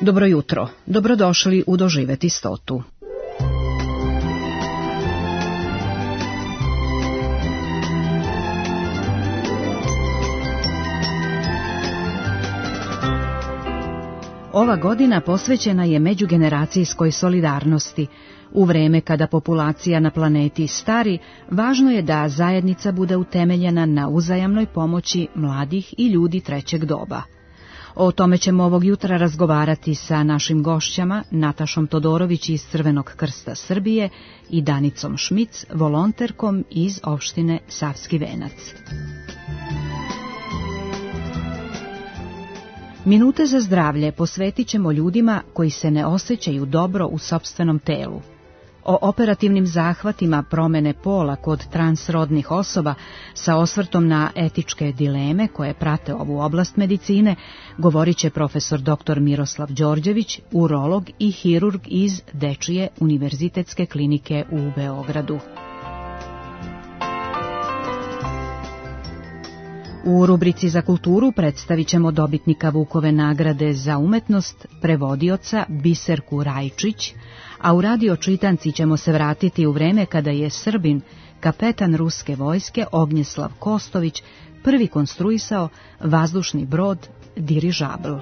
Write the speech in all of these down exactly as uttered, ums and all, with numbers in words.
Dobro jutro, dobrodošli u Doživeti stotu. Ova godina posvećena je međugeneracijskoj solidarnosti. U vreme kada populacija na planeti stari, važno je da zajednica bude utemeljena na uzajamnoj pomoći mladih i ljudi trećeg doba. O tome ćemo ovog jutra razgovarati sa našim gošćama Natašom Todorović iz Crvenog krsta Srbije i Danicom Šmic, volonterkom iz opštine Savski Venac. Minute za zdravlje posvetit ćemo ljudima koji se ne osjećaju dobro u sopstvenom telu. O operativnim zahvatima promene pola kod transrodnih osoba sa osvrtom na etičke dileme koje prate ovu oblast medicine govorit će profesor doktor Miroslav Đorđević, urolog i hirurg iz Dečije univerzitetske klinike u Beogradu. U rubrici za kulturu predstavit ćemo dobitnika Vukove nagrade za umetnost, prevodioca Biserku Rajčić, a u radio čitanci ćemo se vratiti u vreme kada je Srbin, kapetan ruske vojske Ognjeslav Kostović, prvi konstruisao vazdušni brod dirižabl.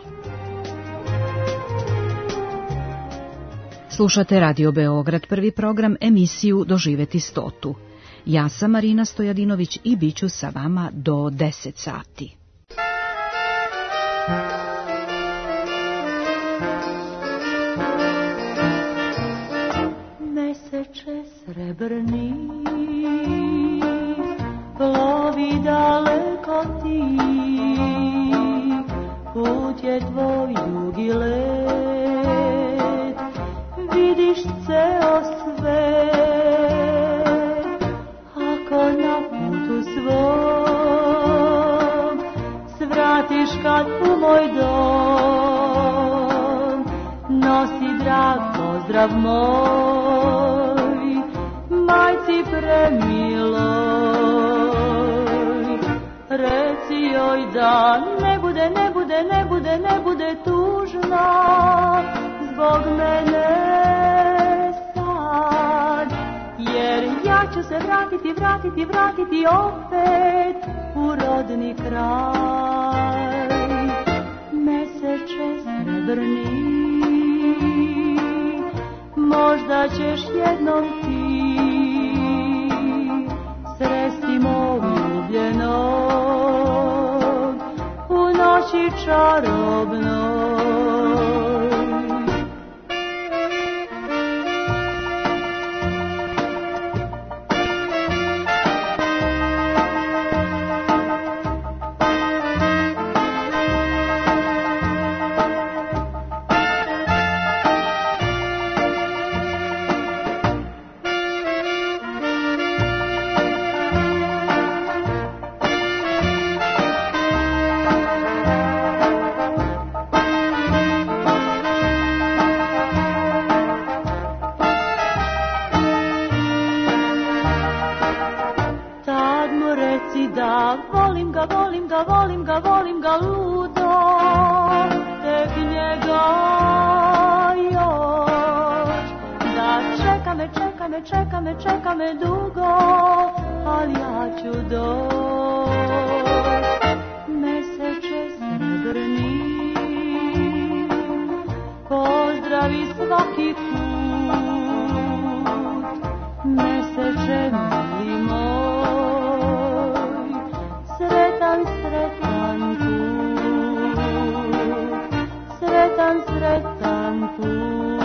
Slušate Radio Beograd, prvi program, emisiju Doživeti stotu. Ja sam Marina Stojadinović i bit ću sa vama do deset sati. Meseče srebrni, plovi daleko ti, put je tvoj dugi let, vidiš ceo svet. Na putu svom svratiš kad u moj dom, nosi drag pozdrav moj majci premiloj. Reci joj da ne bude, ne bude, ne bude, ne bude tužna zbog mene sad, jer ja ću se vratiti, vratiti, vratiti opet u rodni kraj. Meseče srebrni, možda ćeš jednom ti sresti mog ljubljenog u noći čarobnoj. Čeka me, čeka me dugo, ali ja ću doći. Meseče srebrni, pozdravi svaki put. Meseče mili moj, sretan, sretan put. Sretan, sretan put.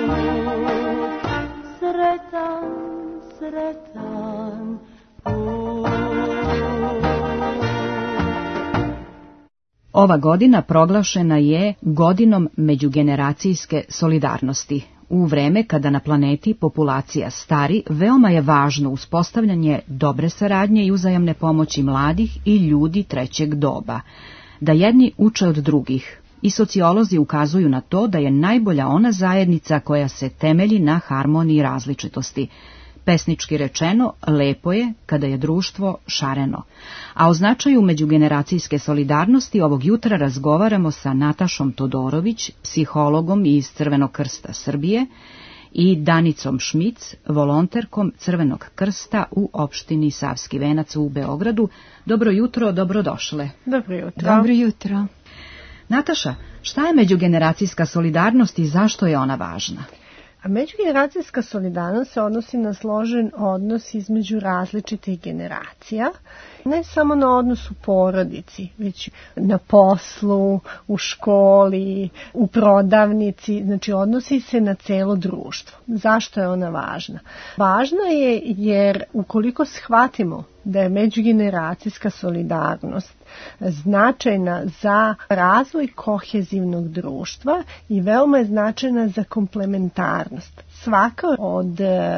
Sretan, sretan put. Ova godina proglašena je godinom međugeneracijske solidarnosti. U vreme kada na planeti populacija stari, veoma je važno uspostavljanje dobre saradnje i uzajamne pomoći mladih i ljudi trećeg doba, da jedni uče od drugih. I sociolozi ukazuju na to da je najbolja ona zajednica koja se temelji na harmoniji različitosti. Pesnički rečeno, lepo je kada je društvo šareno. A o značaju međugeneracijske solidarnosti ovog jutra razgovaramo sa Natašom Todorović, psihologom iz Crvenog krsta Srbije, i Danicom Šmic, volonterkom Crvenog krsta u opštini Savski Venac u Beogradu. Dobro jutro, dobrodošle. Dobro jutro. Dobro jutro. Nataša, šta je međugeneracijska solidarnost i zašto je ona važna? A međugeneracijska solidarnost se odnosi na složen odnos između različitih generacija, ne samo na odnos u porodici, već na poslu, u školi, u prodavnici, znači odnosi se na celo društvo. Zašto je ona važna? Važna je jer ukoliko shvatimo da je međugeneracijska solidarnost značajna za razvoj kohezivnog društva i veoma je značajna za komplementarnost. Svaka od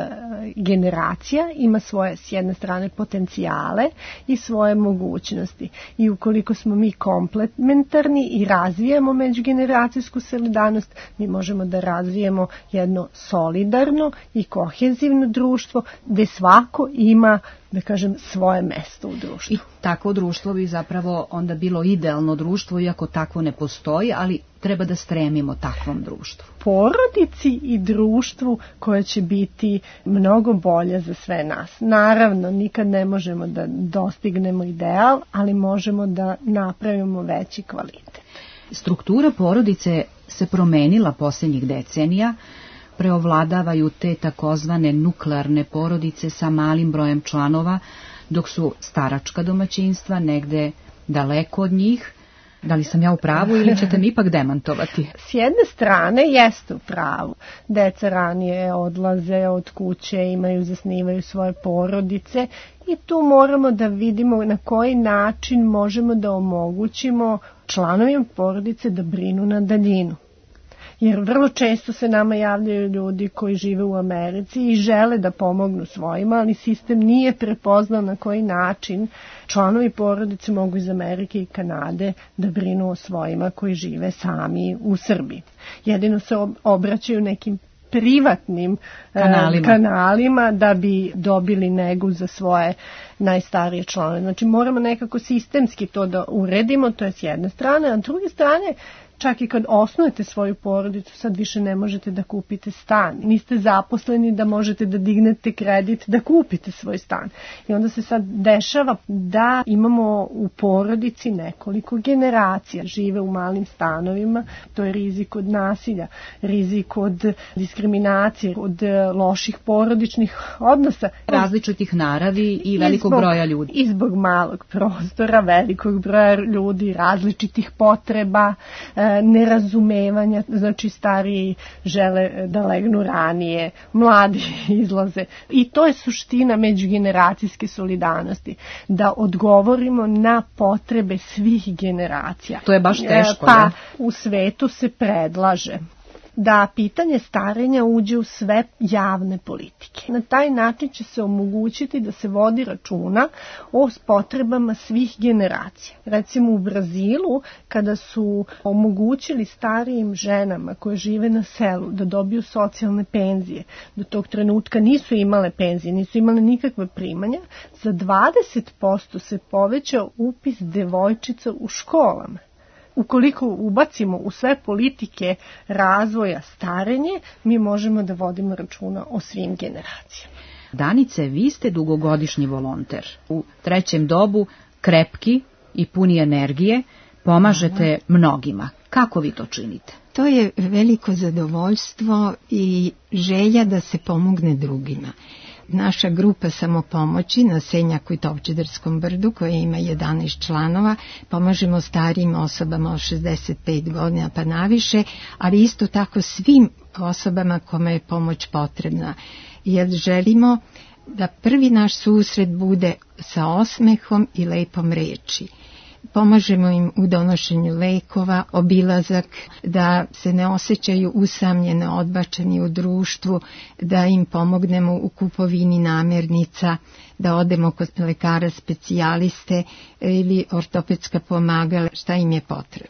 generacija ima svoje, s jedne strane, potencijale i svoje mogućnosti. I ukoliko smo mi komplementarni i razvijemo međugeneracijsku solidarnost, mi možemo da razvijemo jedno solidarno i kohezivno društvo gde svako ima, da kažem, svoje mesto u društvu. I takvo društvo bi zapravo onda bilo idealno društvo, iako takvo ne postoji, ali treba da stremimo takvom društvu. Porodici i društvu koje će biti mnogo bolje za sve nas. Naravno, nikad ne možemo da dostignemo ideal, ali možemo da napravimo veći kvalitet. Struktura porodice se promenila posljednjih decenija. Preovladavaju te takozvane nuklearne porodice sa malim brojem članova, dok su staračka domaćinstva negde daleko od njih. Da li sam ja u pravu ili ćete mi ipak demantovati? S jedne strane jeste u pravu. Deca ranije odlaze od kuće, imaju, zasnivaju svoje porodice i tu moramo da vidimo na koji način možemo da omogućimo članovima porodice da brinu na daljinu. Jer vrlo često se nama javljaju ljudi koji žive u Americi i žele da pomognu svojima, ali sistem nije prepoznao na koji način članovi porodice mogu iz Amerike i Kanade da brinu o svojima koji žive sami u Srbiji. Jedino se obraćaju nekim privatnim kanalima. kanalima da bi dobili negu za svoje najstarije članove. Znači moramo nekako sistemski to da uredimo, to je s jedne strane, a s druge strane čak i kad osnujete svoju porodicu, sad više ne možete da kupite stan. Niste zaposleni da možete da dignete kredit da kupite svoj stan. I onda se sad dešava da imamo u porodici nekoliko generacija. Žive u malim stanovima, to je rizik od nasilja, rizik od diskriminacije, od loših porodičnih odnosa. Različitih naravi i velikog zbog, broja ljudi. I zbog malog prostora, velikog broja ljudi, različitih potreba, nerazumevanja, znači stariji žele da legnu ranije, mladi izlaze. I to je suština međugeneracijske solidarnosti, da odgovorimo na potrebe svih generacija. To je baš teško, pa, ne? U svetu se predlaže da pitanje starenja uđe u sve javne politike. Na taj način će se omogućiti da se vodi računa o potrebama svih generacija. Recimo u Brazilu, kada su omogućili starijim ženama koje žive na selu da dobiju socijalne penzije, do tog trenutka nisu imale penzije, nisu imale nikakve primanja, za dvadeset posto se povećao upis devojčica u školama. Ukoliko ubacimo u sve politike razvoja starenje, mi možemo da vodimo računa o svim generacijama. Danice, vi ste dugogodišnji volonter. U trećem dobu, krepki i puni energije, pomažete mnogima. Kako vi to činite? To je veliko zadovoljstvo i želja da se pomogne drugima. Naša grupa samopomoći na Senjaku i Tovčederskom brdu, koja ima jedanaest članova, pomažemo starijim osobama od šezdeset pet godina pa naviše, ali isto tako svim osobama kome je pomoć potrebna. Jer želimo da prvi naš susret bude sa osmehom i lepom reči. Pomažemo im u donošenju lekova, obilazak, da se ne osjećaju usamljene, odbačeni u društvu, da im pomognemo u kupovini namirnica, da odemo kod lekara specijaliste ili ortopedska pomagala, šta im je potrebno.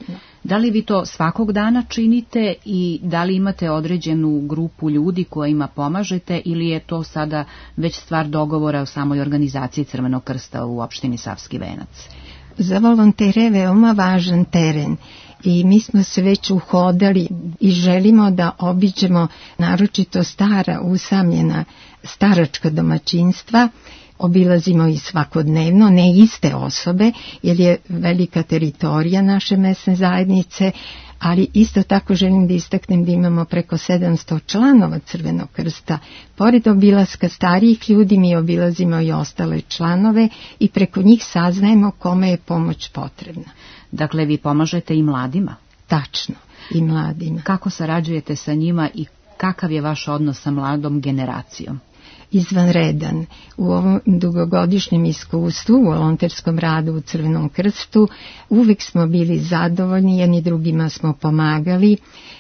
Da li vi to svakog dana činite i da li imate određenu grupu ljudi kojima pomažete ili je to sada već stvar dogovora o samoj organizaciji Crvenog krsta u opštini Savski Venac? Za volontere je veoma važan teren i mi smo se već uhodali i želimo da obiđemo naročito stara, usamljena staračka domaćinstva. Obilazimo i svakodnevno, ne iste osobe, jer je velika teritorija naše mesne zajednice, ali isto tako želim da istaknem da imamo preko sedamsto članova Crvenog krsta. Pored obilaska starijih ljudi mi obilazimo i ostale članove i preko njih saznajemo kome je pomoć potrebna. Dakle, vi pomažete i mladima? Tačno, i mladima. Kako sarađujete sa njima i kakav je vaš odnos sa mladom generacijom? Izvanredan. U ovom dugogodišnjem iskustvu u volonterskom radu u Crvenom krstu uvek smo bili zadovoljni, jedni drugima smo pomagali,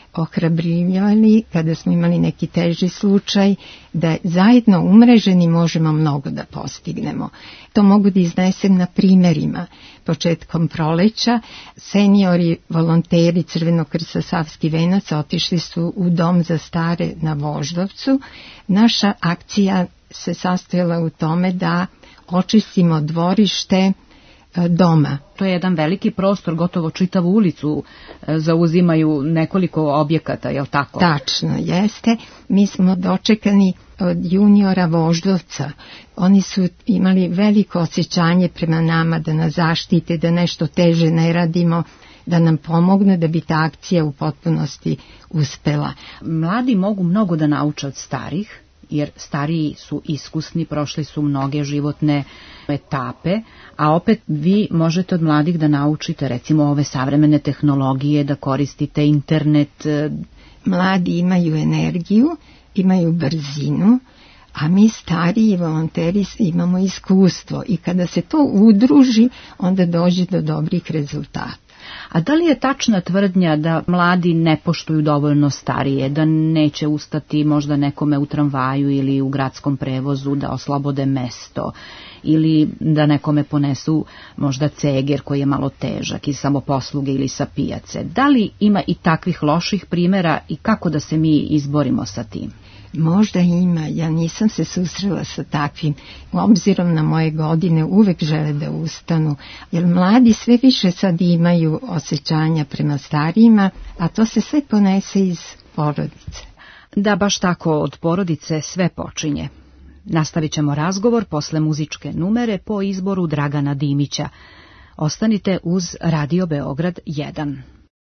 ohrabrivali kada smo imali neki teži slučaj, da zajedno umreženi možemo mnogo da postignemo. To mogu da iznesem na primerima. Početkom proleća seniori volonteri Crvenog krsta Savski Venac otišli su u dom za stare na Voždovcu. Naša akcija se sastojala u tome da očistimo dvorište doma. To je jedan veliki prostor, gotovo čitavu ulicu zauzimaju nekoliko objekata, je li tako? Tačno, jeste. Mi smo dočekani od juniora Voždovca. Oni su imali veliko osjećanje prema nama da nas zaštite, da nešto teže ne radimo, da nam pomognu da bi ta akcija u potpunosti uspela. Mladi mogu mnogo da nauče od starih, jer stariji su iskusni, prošli su mnoge životne etape, a opet vi možete od mladih da naučite recimo ove savremene tehnologije, da koristite internet. Mladi imaju energiju, imaju brzinu, a mi stariji volonteri imamo iskustvo i kada se to udruži, onda dođe do dobrih rezultata. A da li je tačna tvrdnja da mladi ne poštuju dovoljno starije, da neće ustati možda nekome u tramvaju ili u gradskom prevozu da oslobode mesto ili da nekome ponesu možda ceger koji je malo težak iz samoposluge ili sa pijace? Da li ima i takvih loših primjera i kako da se mi izborimo sa tim? Možda ima, ja nisam se susrela sa takvim. Obzirom na moje godine uvek žele da ustanu, jer mladi sve više sad imaju osjećanja prema starijima, a to se sve ponese iz porodice. Da, baš tako, od porodice sve počinje. Nastavit ćemo razgovor posle muzičke numere po izboru Dragana Dimića. Ostanite uz Radio Beograd jedan.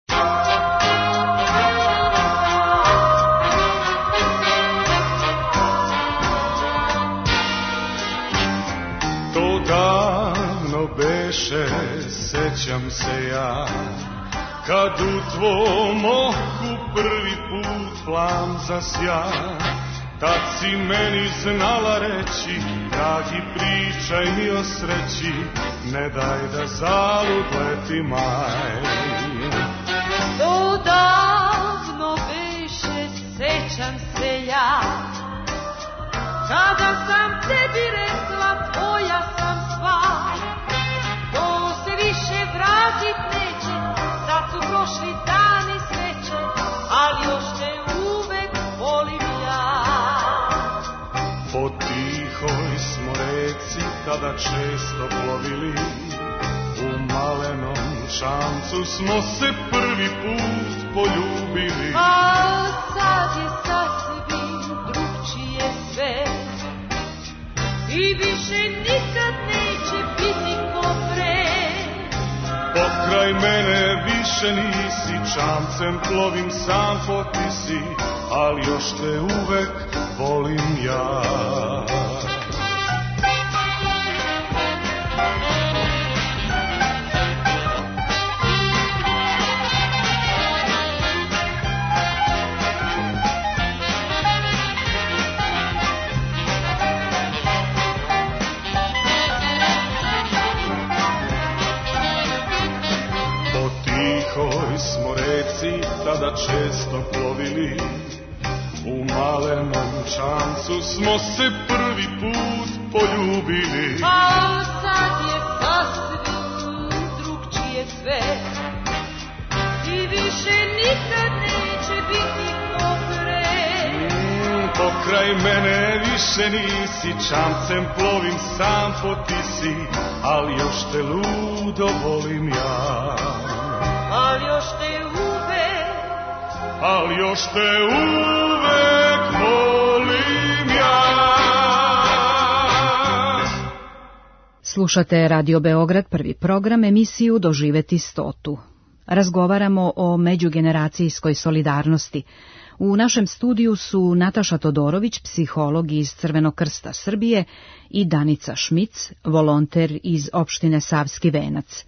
Davno beše, sećam se ja, kad u tvom oku prvi put flam zasja. Tad si meni znala reći, dragi pričaj mi o sreći, ne daj da zalud leti maj. To davno beše, sećam se ja, kada sam tebi rekla tvoja sam sva. To se više vratit neće, sad su prošli dani sreće, ali još te uvek volim ja. Po tihoj smo reci tada često plovili, u malenom šancu smo se prvi put poljubili. A sad je sasvim drugčije sve i više nikad neće biti ko pre. Pokraj mene više nisi, čamcem plovim sam po ti si, ali još te uvek volim ja. Smo reci tada često plovili, u malenom čamcu smo se prvi put poljubili. A sad je sasvim drugčije sve kraj mene više nisi, čamcem plovim sam po Tisi, ali još te ludo volim ja. Ali još te uvek, ali još te uvek volim ja. Slušate Radio Beograd, prvi program, emisiju Doživeti stotu. Razgovaramo o međugeneracijskoj solidarnosti. U našem studiju su Nataša Todorović, psiholog iz Crvenog krsta Srbije, i Danica Šmic, volonter iz opštine Savski Venac.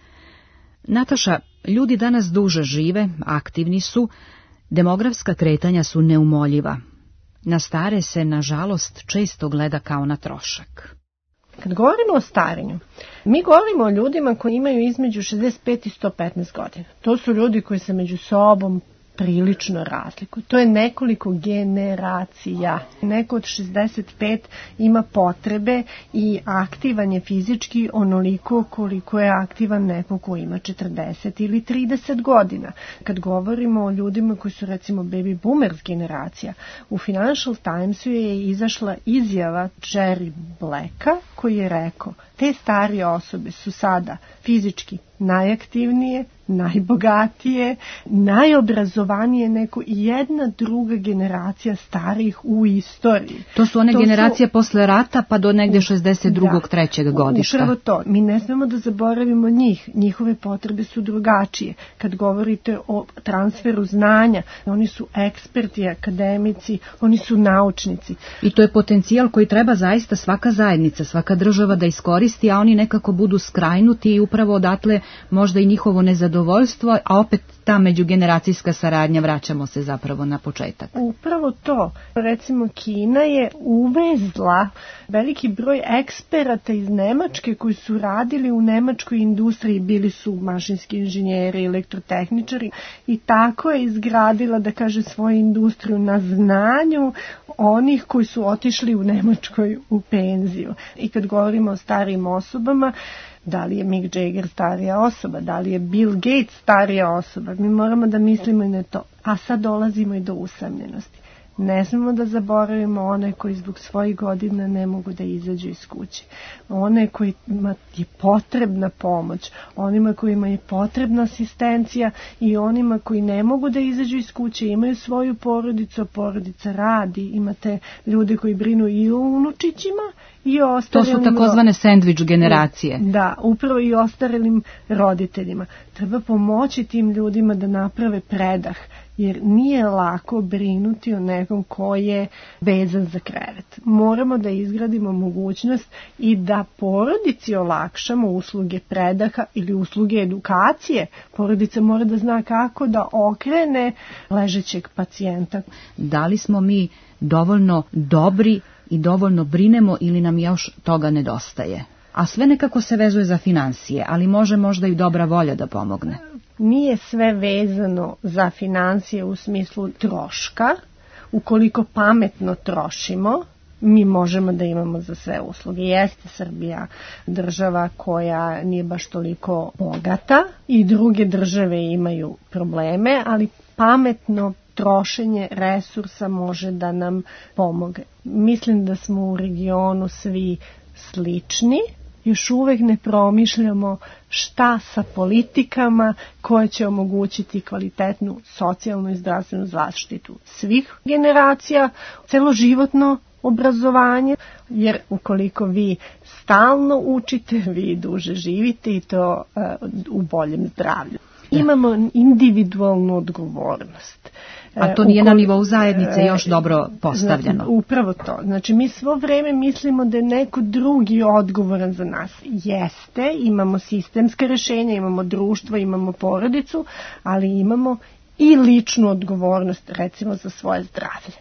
Nataša, ljudi danas duže žive, aktivni su, demografska kretanja su neumoljiva. Na stare se, nažalost, često gleda kao na trošak. Kad govorimo o starenju, mi govorimo o ljudima koji imaju između šezdeset pet i sto petnaest godina. To su ljudi koji se među sobom prilično razlikuju. To je nekoliko generacija. Neko od šezdeset pet ima potrebe i aktivan je fizički onoliko koliko je aktivan neko ko ima četrdeset ili trideset godina. Kad govorimo o ljudima koji su recimo baby boomers generacija, u Financial Timesu je izašla izjava Jerry Blacka koji je rekao: te starije osobe su sada fizički najaktivnije, najbogatije, najobrazovanije neko i jedna druga generacija starijih u istoriji. To su one to generacije su... posle rata pa do negde šezdeset drugog, da, trećeg godišta. Upravo to. Mi ne smemo da zaboravimo njih. Njihove potrebe su drugačije. Kad govorite o transferu znanja, oni su eksperti, akademici, oni su naučnici. I to je potencijal koji treba zaista svaka zajednica, svaka država da iskoristi, a oni nekako budu skrajnuti i upravo odatle možda i njihovo nezadovoljstvo, a opet ta međugeneracijska saradnja, vraćamo se zapravo na početak. Upravo to. Recimo Kina je uvezla veliki broj eksperata iz Nemačke koji su radili u nemačkoj industriji, bili su mašinski inženjeri, elektrotehničari i tako je izgradila, da kaže, svoju industriju na znanju onih koji su otišli u Nemačkoj u penziju. I kad govorimo o starijim osobama, da li je Mick Jagger starija osoba, da li je Bill Gates starija osoba, mi moramo da mislimo i na to. A sad dolazimo i do usamljenosti. Ne smemo da zaboravimo one koji zbog svojih godina ne mogu da izađu iz kuće. One kojima je potrebna pomoć, onima kojima je potrebna asistencija i onima koji ne mogu da izađu iz kuće, imaju svoju porodicu, porodica radi, imate ljude koji brinu i o unučićima i o ostarelim... To su takozvane sandvič generacije. Da, upravo i ostarelim roditeljima. Treba pomoći tim ljudima da naprave predah, jer nije lako brinuti o nekom ko je vezan za krevet. Moramo da izgradimo mogućnost i da porodici olakšamo usluge predaha ili usluge edukacije. Porodica mora da zna kako da okrene ležećeg pacijenta. Da li smo mi dovoljno dobri i dovoljno brinemo ili nam još toga nedostaje? A sve nekako se vezuje za finansije, ali može možda i dobra volja da pomogne. Nije sve vezano za financije u smislu troška. Ukoliko pametno trošimo, mi možemo da imamo za sve usluge. Jeste Srbija država koja nije baš toliko bogata i druge države imaju probleme, ali pametno trošenje resursa može da nam pomogne. Mislim da smo u regionu svi slični. Još uvek ne promišljamo šta sa politikama koje će omogućiti kvalitetnu socijalnu i zdravstvenu zaštitu svih generacija, celoživotno obrazovanje, jer ukoliko vi stalno učite, vi duže živite i to uh, u boljem zdravlju. Imamo individualnu odgovornost. A to nije na nivou zajednice još dobro postavljeno. Znači, upravo to. Znači, mi svo vreme mislimo da je neko drugi odgovoran za nas. Jeste, imamo sistemske rešenja, imamo društvo, imamo porodicu, ali imamo i ličnu odgovornost, recimo, za svoje zdravlje.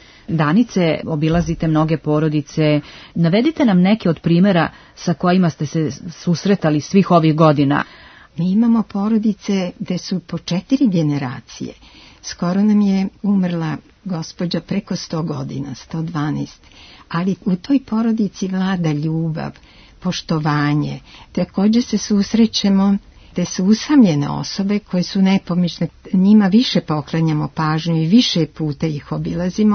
Danice, obilazite mnoge porodice. Navedite nam neke od primjera sa kojima ste se susretali svih ovih godina. Mi imamo porodice gde su po četiri generacije. Skoro nam je umrla gospođa preko sto godina, sto dvanaest, ali u toj porodici vlada ljubav, poštovanje. Također se susrećemo gde su usamljene osobe koje su nepomične, njima više poklanjamo pažnju i više puta ih obilazimo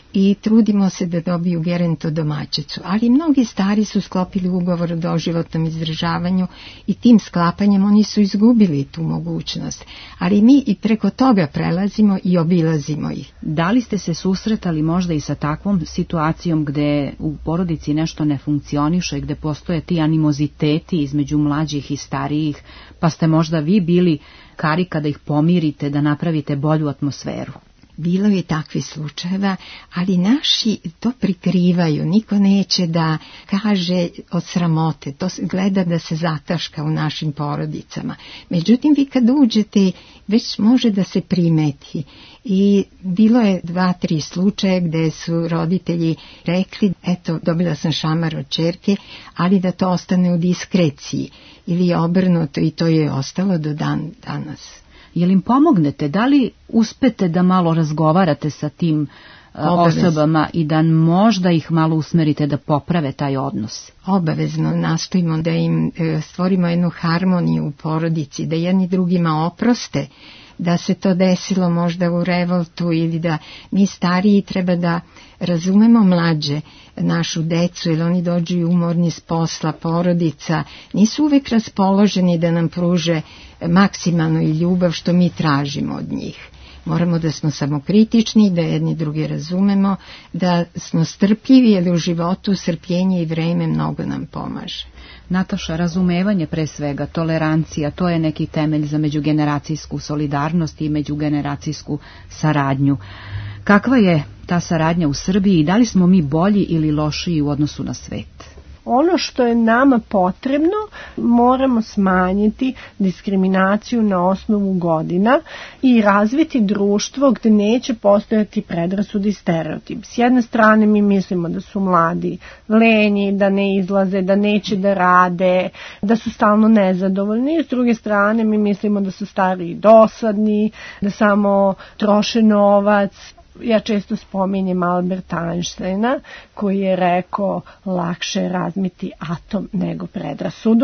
i trudimo se da dobiju gerontodomaćicu. Ali mnogi stari su sklopili ugovor o doživotnom izdržavanju i tim sklapanjem oni su izgubili tu mogućnost. Ali mi i preko toga prelazimo i obilazimo ih. Da li ste se susretali možda i sa takvom situacijom gde u porodici nešto ne funkcioniše, gde postoje ti animoziteti između mlađih i starijih, pa ste možda vi bili karika da ih pomirite, da napravite bolju atmosferu? Bilo je takvih slučajeva, ali naši to prikrivaju. Niko neće da kaže od sramote, to gleda da se zataška u našim porodicama. Međutim, vi kad uđete, već može da se primeti. I bilo je dva, tri slučaje gde su roditelji rekli, eto, dobila sam šamar od ćerke, ali da to ostane u diskreciji. Ili obrnuto, i to je ostalo do dan danas. Jel im pomognete? Da li uspete da malo razgovarate sa tim Obavezno. osobama i da možda ih malo usmerite da poprave taj odnos? Obavezno nastojimo da im stvorimo jednu harmoniju u porodici, da jedni drugima oproste, da se to desilo možda u revoltu ili da mi stariji treba da razumemo mlađe, našu decu, jer oni dođu umorni s posla, porodica, nisu uvek raspoloženi da nam pruže maksimalnu i ljubav što mi tražimo od njih. Moramo da smo samokritični, da jedni druge razumemo, da smo strpljivi, jer u životu strpljenje i vreme mnogo nam pomaže. Nataša, razumevanje pre svega, tolerancija, to je neki temelj za međugeneracijsku solidarnost i međugeneracijsku saradnju. Kakva je ta saradnja u Srbiji i da li smo mi bolji ili lošiji u odnosu na svet? Ono što je nama potrebno, moramo smanjiti diskriminaciju na osnovu godina i razviti društvo gde neće postojati predrasudi i stereotip. S jedne strane mi mislimo da su mladi lenji, da ne izlaze, da neće da rade, da su stalno nezadovoljni. S druge strane mi mislimo da su stari dosadni, da samo troše novac. Ja često spominjem Alberta Einsteina koji je rekao lakše je razmiti atom nego predrasudu.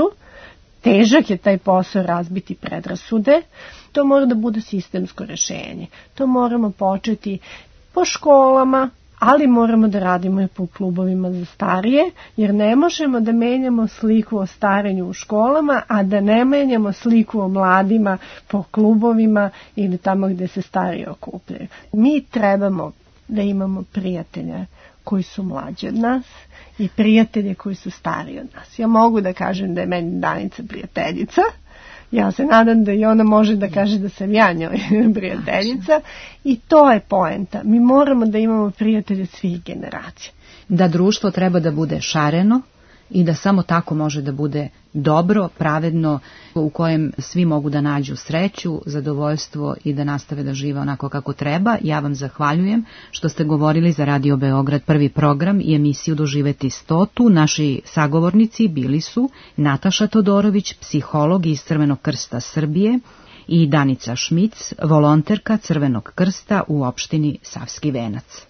Težak je taj posao razbiti predrasude. To mora da bude sistemsko rešenje. To moramo početi po školama, ali moramo da radimo i po klubovima za starije, jer ne možemo da menjamo sliku o starenju u školama, a da ne menjamo sliku o mladima po klubovima ili tamo gde se stariji okupljaju. Mi trebamo da imamo prijatelje koji su mlađi od nas i prijatelje koji su stariji od nas. Ja mogu da kažem da je meni Danica prijateljica. Ja se nadam da i ona može da kaže da sam ja njoj prijateljica i to je poenta. Mi moramo da imamo prijatelje svih generacija. Da društvo treba da bude šareno i da samo tako može da bude dobro, pravedno, u kojem svi mogu da nađu sreću, zadovoljstvo i da nastave da žive onako kako treba. Ja vam zahvaljujem što ste govorili za Radio Beograd prvi program i emisiju Doživeti stotu. Naši sagovornici bili su Nataša Todorović, psiholog iz Crvenog krsta Srbije, i Danica Šmic, volonterka Crvenog krsta u opštini Savski Venac.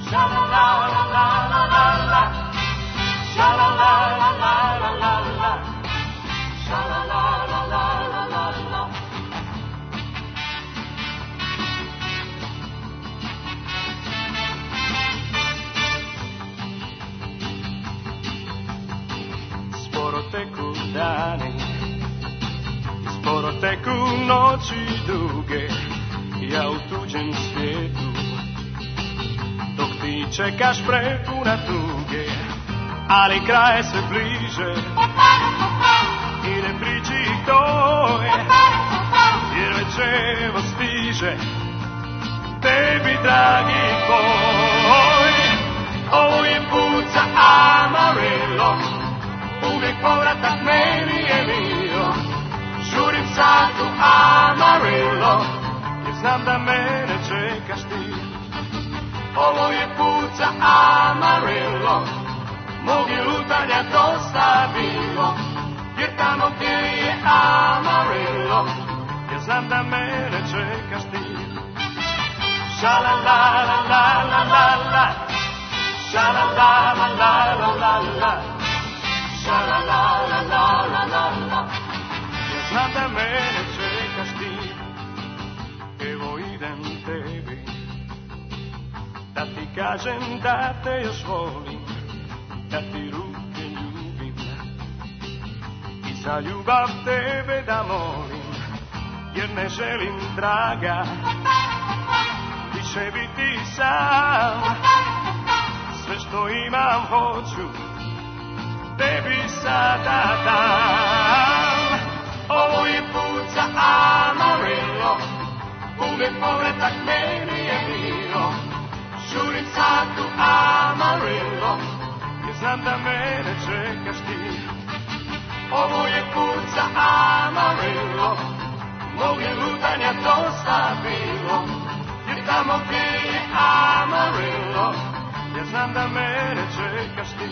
Sporo teku dani, sporo teku noći duge, ja u tuđem svijetu, dok ti čekaš prepuna tuge, ali kraj se bliže i ne priči to je, jer već evo stiže tebi dragi tvoj. Ovo je put za Amarillo, uvijek povratak meni je bio. Žurim sad u Amarillo, jer znam da mene čekaš ti. Ovo je put za Amarillo, mog je lutanja dosta bilo, jer tamo gdje je Amarillo, jer znam da mene čekaš ti. Shala la la la la la la, shala la la la la la la, shala la la la la la la, jer znam da mene čekaš ti. Evo idem tebi, da ti kažem da te još volim, da ti ruke ljubim i za ljubav tebe da molim, jer ne želim, draga, više biti sam. Sve što imam hoću tebi sada dam. Ovo je put za Amarillo, uvijek povratak meni je bilo. Žurim sad u Amarillo, jer znam da mene čekaš ti. Ovo je put za Amarillo, mog je lutanja dosta bilo, jer tamo gdje je Amarillo, ja znam da mene čekaš ti.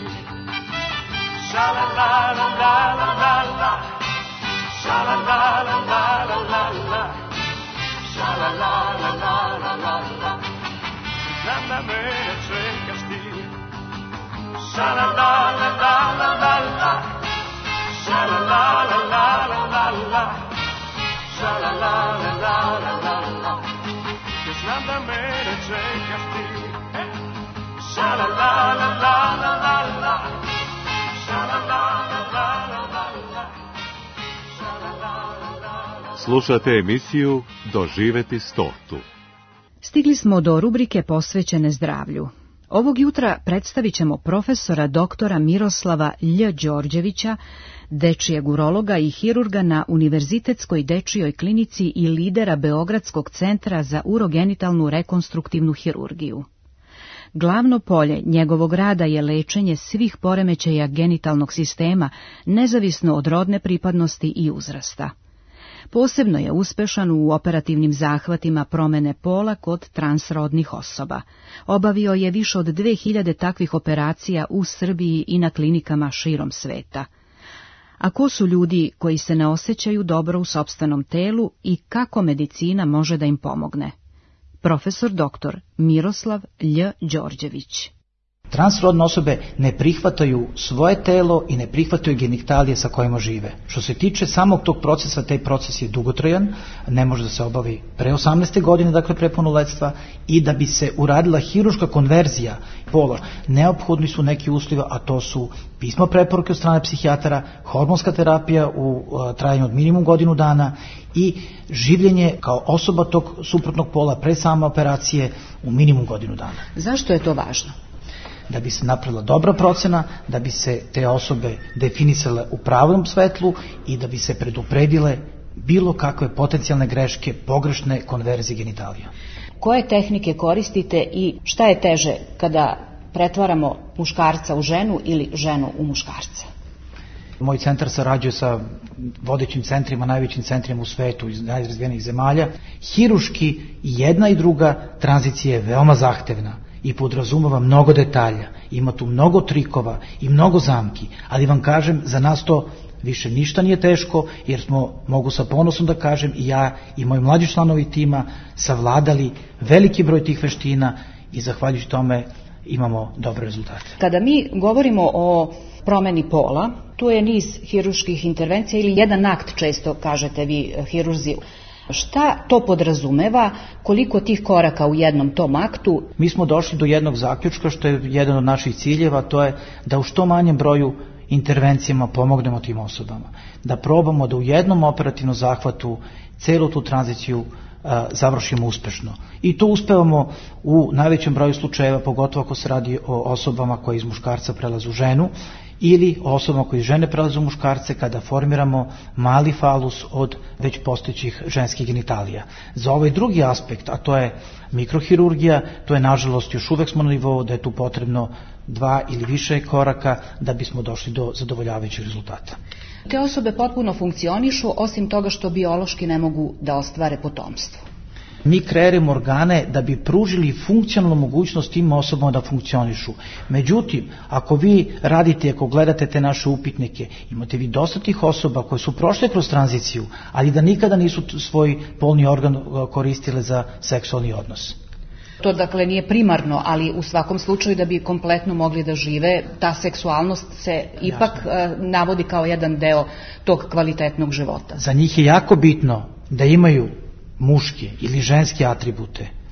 Sha la la la la la la la, sha la la la la la la la, sha la la la la la la la, znam da mene čekaš ti. Sha la la la la la la la, sha la la la la la la la, sha la la la la la la la, ja znam da mene čekaš ti. Sha la la la la la la la, sha la la la la la la la, sha la la la la la. Slušate emisiju Doživeti stotu. Stigli smo do rubrike posvećene zdravlju. Ovog jutra predstavit ćemo profesora doktora Miroslava Lj. Đorđevića, dečijeg urologa i hirurga na Univerzitetskoj dečijoj klinici i lidera Beogradskog centra za urogenitalnu rekonstruktivnu hirurgiju. Glavno polje njegovog rada je lečenje svih poremećaja genitalnog sistema, nezavisno od rodne pripadnosti i uzrasta. Posebno je uspešan u operativnim zahvatima promene pola kod transrodnih osoba. Obavio je više od dve hiljade takvih operacija u Srbiji i na klinikama širom sveta. A ko su ljudi koji se ne osjećaju dobro u sopstvenom telu i kako medicina može da im pomogne? Profesor doktor Miroslav Lj. Đorđević. Transrodne osobe ne prihvataju svoje telo i ne prihvataju genitalije sa kojima žive. Što se tiče samog tog procesa, taj proces je dugotrajan, ne može da se obavi pre osamnaeste godine, dakle pre punoletstva, i da bi se uradila hiruška konverzija pola, neophodni su neki uslovi, a to su pismo preporuke od strane psihijatara, hormonska terapija u trajanju od minimum godinu dana i življenje kao osoba tog suprotnog pola pre same operacije u minimum godinu dana. Zašto je to važno? Da bi se napravila dobra procena, da bi se te osobe definisale u pravom svetlu i da bi se predupredile bilo kakve potencijalne greške, pogrešne konverzije genitalija. Koje tehnike koristite i šta je teže kada pretvaramo muškarca u ženu ili ženu u muškarca? Moj centar sarađuje sa vodećim centrima, najvećim centrima u svetu iz najrazvijenijih zemalja. Hiruški jedna i druga tranzicija je veoma zahtevna i podrazumeva mnogo detalja, ima tu mnogo trikova i mnogo zamki, ali vam kažem, za nas to više ništa nije teško, jer smo, mogu sa ponosom da kažem, i ja i moji mlađi članovi tima savladali veliki broj tih veština i zahvaljujući tome imamo dobre rezultate. Kada mi govorimo o promeni pola, tu je niz hiruških intervencija ili jedan akt, često kažete vi hirurzi. Šta to podrazumeva, koliko tih koraka u jednom tom aktu? Mi smo došli do jednog zaključka, što je jedan od naših ciljeva, to je da u što manjem broju intervencijama pomognemo tim osobama. Da probamo da u jednom operativnom zahvatu celu tu tranziciju a, završimo uspešno. I to uspevamo u najvećem broju slučajeva, pogotovo ako se radi o osobama koje iz muškarca prelaze u ženu, ili osobama koji iz žene prelaze u muškarce kada formiramo mali falus od već postojećih ženskih genitalija. Za ovaj drugi aspekt, a to je mikrohirurgija, to je nažalost još uvek smo na nivou da je tu potrebno dva ili više koraka da bismo došli do zadovoljavajućih rezultata. Te osobe potpuno funkcionišu, osim toga što biološki ne mogu da ostvare potomstvo. Mi kreiramo organe da bi pružili funkcionalnu mogućnost tim osobama da funkcionišu. Međutim, ako vi radite, ako gledate te naše upitnike, imate vi dosta tih osoba koje su prošle kroz tranziciju, ali da nikada nisu svoj polni organ koristile za seksualni odnos. To dakle nije primarno, ali u svakom slučaju da bi kompletno mogli da žive, ta seksualnost se ipak Jasno. navodi kao jedan deo tog kvalitetnog života. Za njih je jako bitno da imaju muške ili ženske atribute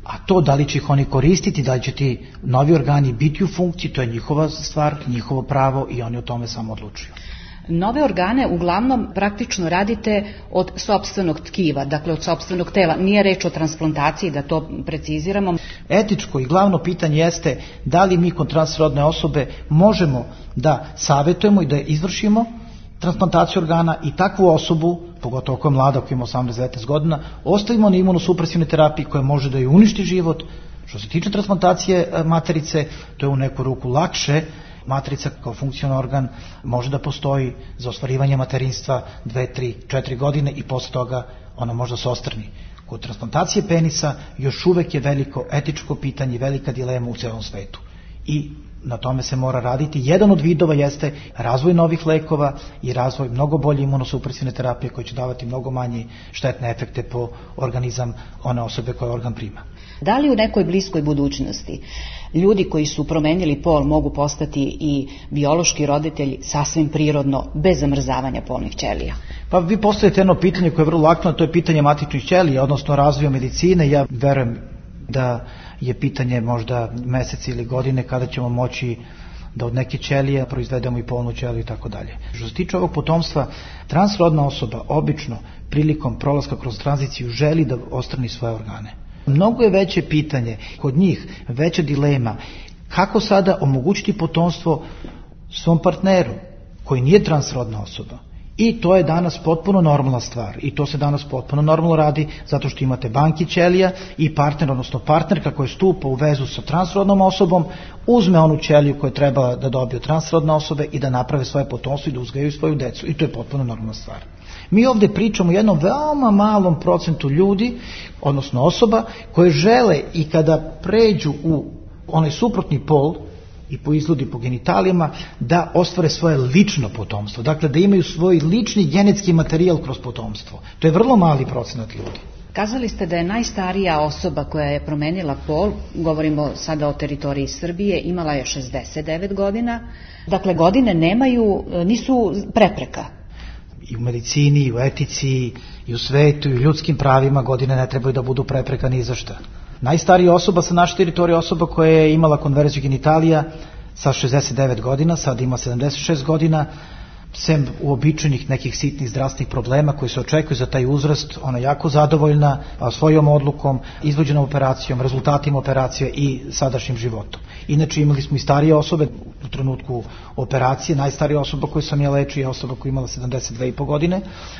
A to da li će ih oni koristiti, da li će ti novi organi biti u funkciji, to je njihova stvar, njihovo pravo i oni o tome samo odlučuju. Nove organe uglavnom praktično radite od sopstvenog tkiva, dakle od sopstvenog tela. Nije reč o transplantaciji, da to preciziramo. Etičko i glavno pitanje jeste da li mi kod transrodne osobe možemo da savjetujemo i da izvršimo transplantaciju organa i takvu osobu, pogotovo ako je mlada, ako ima osamnaest do devetnaest godina, ostavimo na imunosupresivnoj terapiji koja može da joj uništi život. Što se tiče transplantacije materice, to je u neku ruku lakše. Matrica kao funkcionalni organ može da postoji za ostvarivanje materinstva dve, tri, četiri godine i posle toga ona može da se ostrani. Kod transplantacije penisa još uvek je veliko etičko pitanje, velika dilema u celom svetu. I na tome se mora raditi. Jedan od vidova jeste razvoj novih lekova i razvoj mnogo bolje imunosupresivne terapije koje će davati mnogo manje štetne efekte po organizam one osobe koja organ prima. Da li u nekoj bliskoj budućnosti ljudi koji su promenili pol mogu postati i biološki roditelji sasvim prirodno, bez zamrzavanja polnih ćelija? Pa vi postavite jedno pitanje koje je vrlo aktualno, to je pitanje matičnih ćelija, odnosno razvoja medicine. Ja verujem da je pitanje možda meseci ili godine kada ćemo moći da od neke ćelije proizvedemo i polnu ćeliju i tako dalje. Što se tiče ovog potomstva, transrodna osoba obično prilikom prolaska kroz tranziciju želi da ostrani svoje organe. Mnogo je veće pitanje kod njih, veća dilema, kako sada omogućiti potomstvo svom partneru koji nije transrodna osoba. I to je danas potpuno normalna stvar i to se danas potpuno normalno radi zato što imate banke ćelija i partner, odnosno partnerka koja stupa u vezu sa transrodnom osobom, uzme onu ćeliju koju treba da dobije transrodne osobe i da naprave svoje potomstvo i da uzgajaju svoju decu i to je potpuno normalna stvar. Mi ovdje pričamo o jednom veoma malom procentu ljudi, odnosno osoba, koje žele i kada pređu u onaj suprotni pol i po izgledu i po genitalijama, da ostvare svoje lično potomstvo. Dakle, da imaju svoj lični genetski materijal kroz potomstvo. To je vrlo mali procenat ljudi. Kazali ste da je najstarija osoba koja je promenila pol, govorimo sada o teritoriji Srbije, imala je šezdeset devet godina. Dakle, godine nemaju, nisu prepreka. I u medicini, i u etici, i u svetu, i u ljudskim pravima godine ne trebaju da budu prepreka ni za šta. Najstarija osoba sa naše teritorije, osoba koja je imala konverziju genitalija sa šezdeset devet godina, sad ima sedamdeset šest godina, sem uobičajenih nekih sitnih zdravstvenih problema koji se očekuju za taj uzrast, ona je jako zadovoljna svojom odlukom, izvođenom operacijom, rezultatima operacije i sadašnjim životom. Inače imali smo i starije osobe u trenutku operacije, najstarija osoba koju sam ja lečio je osoba koja imala sedamdeset dve i po godine,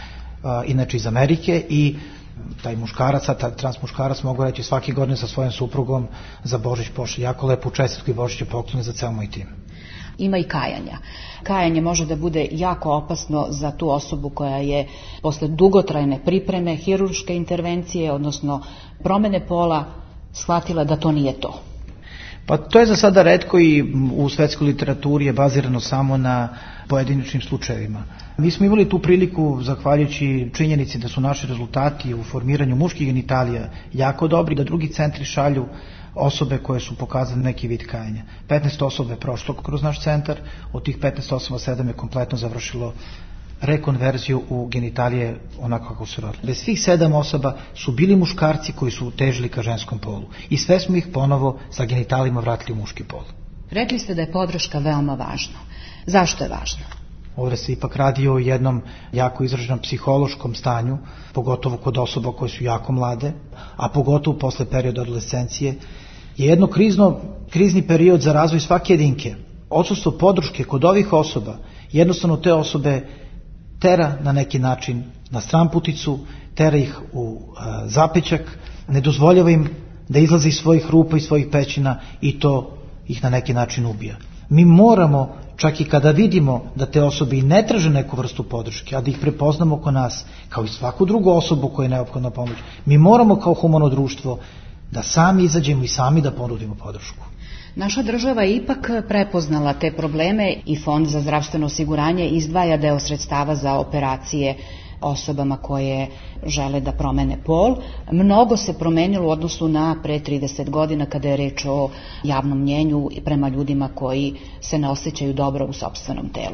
inače iz Amerike, i taj muškarac, taj transmuškarac, mogu reći, svake godine sa svojom suprugom za Božić pošle jako lepu čestitku i Božićne poklone za ceo moj tim. Ima i kajanja. Kajanje može da bude jako opasno za tu osobu koja je posle dugotrajne pripreme, hirurške intervencije, odnosno promene pola, shvatila da to nije to. Pa to je za sada retko i u svetskoj literaturi je bazirano samo na pojedinačnim slučajevima. Mi smo imali tu priliku, zahvaljujući činjenici da su naši rezultati u formiranju muških genitalija jako dobri, da drugi centri šalju osobe koje su pokazane neki vid kajanja. petnaest osoba je prošlo kroz naš centar, od tih petnaest osoba sedam je kompletno završilo rekonverziju u genitalije onako kako su rodili. Bez svih sedam osoba su bili muškarci koji su težili ka ženskom polu i sve smo ih ponovo sa genitalima vratili u muški pol. Rekli ste da je podrška veoma važna. Zašto je važna? Ovdje se ipak radi o jednom jako izraženom psihološkom stanju, pogotovo kod osoba koje su jako mlade, a pogotovo posle perioda adolescencije, je jedno krizno, krizni period za razvoj svake jedinke. Odsustvo podrške kod ovih osoba jednostavno te osobe tera na neki način na stranputicu, tera ih u a, zapećak, ne dozvoljava im da izlaze iz svojih rupa i svojih pećina i to ih na neki način ubija. Mi moramo, čak i kada vidimo da te osobe i ne traže neku vrstu podrške, a da ih prepoznamo oko nas, kao i svaku drugu osobu koja je neophodna pomoć, mi moramo kao humano društvo da sami izađemo i sami da ponudimo podršku. Naša država je ipak prepoznala te probleme i Fond za zdravstveno osiguranje izdvaja deo sredstava za operacije osobama koje žele da promene pol. Mnogo se promenilo u odnosu na pre trideset godina kada je reč o javnom mnjenju prema ljudima koji se ne osjećaju dobro u sopstvenom telu.